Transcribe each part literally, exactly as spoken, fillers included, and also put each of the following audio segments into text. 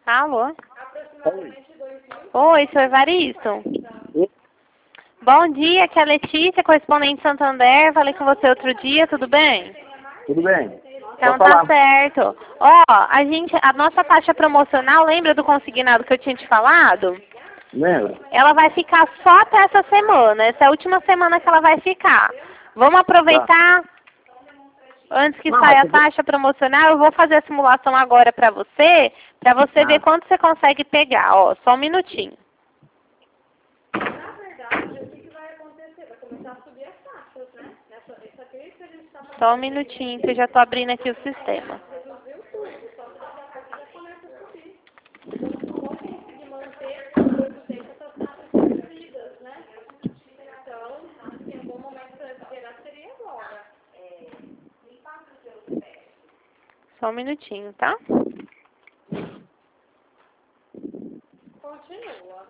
Alô? Oi. Oi, sou Evaristo. Bom dia, aqui é a Letícia, correspondente Santander. Falei com você outro dia, tudo bem? Tudo bem? Então Pode tá falar. certo. Ó, a gente, a nossa taxa promocional, lembra do consignado que eu tinha te falado? Lembra? Ela vai ficar só até essa semana. Essa é a última semana que ela vai ficar. Vamos aproveitar, antes que Não, saia mas a você- taxa promocional, eu vou fazer a simulação agora pra você, pra você ver Ah. quanto você consegue pegar. Ó, só um minutinho. Na verdade, o que, que vai acontecer? Vai começar a subir as taxas, né? Nessa, essa crise que a gente está Só um minutinho que eu já tô abrindo aqui o sistema. reduziu tudo, só que daqui a pouco já começa a subir. Então, não vão conseguir manter por muito tempo essas taxas reduzidas, né? Então, assim, um bom momento para esperar seria agora. Só um minutinho, tá? Continua.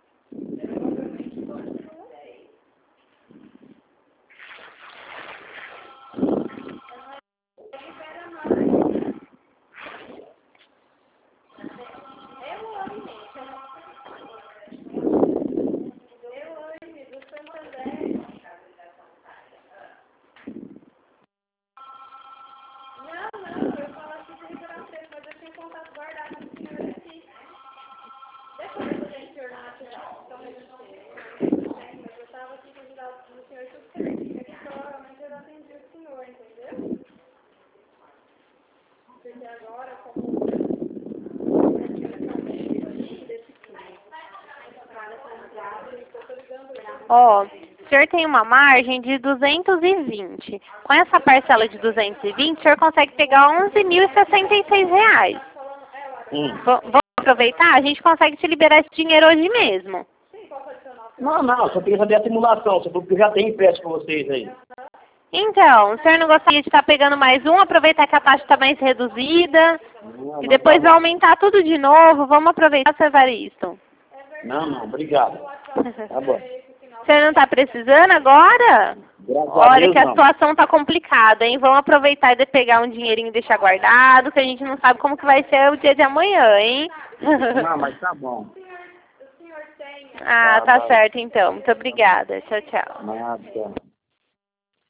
Ó, o senhor tem uma margem de duzentos e vinte. Com essa parcela de duzentos e vinte, o senhor consegue pegar onze mil e sessenta e seis reais. Hum. V- Vamos aproveitar? A gente consegue te liberar esse dinheiro hoje mesmo. Não, não, só queria saber a simulação, só porque eu já tenho empréstimo com vocês aí. Então, o senhor não gostaria de estar pegando mais um, aproveitar que a taxa está mais reduzida, Não, e não, depois tá vai bom. aumentar tudo de novo? Vamos aproveitar, seu Evaristo. Não, não, obrigado. Tá bom. O senhor não está precisando agora? Graças a Olha Deus, que a não. situação tá complicada, hein? Vamos aproveitar e de pegar um dinheirinho e deixar guardado, que a gente não sabe como que vai ser o dia de amanhã, hein? Não, mas tá bom. Ah, Tá, tá vai. certo então. Muito obrigada. Tchau, tchau. Nada.